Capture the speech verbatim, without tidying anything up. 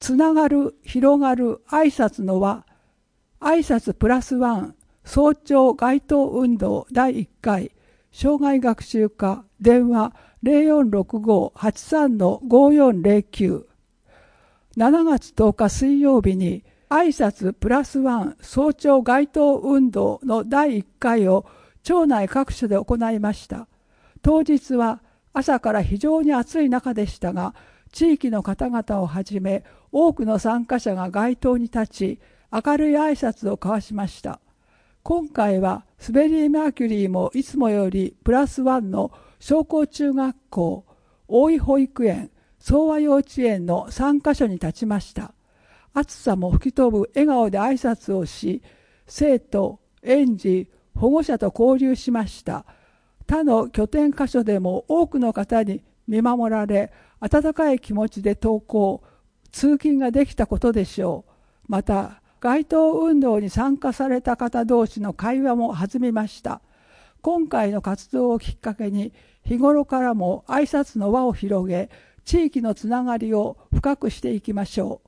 つながる、広がる挨拶の輪、挨拶プラスワン、早朝街頭運動だいいっかい、障害学習課、電話 ゼロよんろくご はちさん ごよんゼロきゅう。しちがつとおか水曜日に、挨拶プラスワン早朝街頭運動のだいいっかいを町内各所で行いました。当日は朝から非常に暑い中でしたが、地域の方々をはじめ多くの参加者が街頭に立ち、明るい挨拶を交わしました。今回はスベリーマーキュリーもいつもよりプラスワンの商工中学校、大井保育園、総和幼稚園のさんかしょに立ちました。暑さも吹き飛ぶ笑顔で挨拶をし、生徒、園児、保護者と交流しました。他の拠点箇所でも多くの方に見守られ、温かい気持ちで登校、通勤ができたことでしょう。また、街頭運動に参加された方同士の会話も弾みました。今回の活動をきっかけに、日頃からも挨拶の輪を広げ、地域のつながりを深くしていきましょう。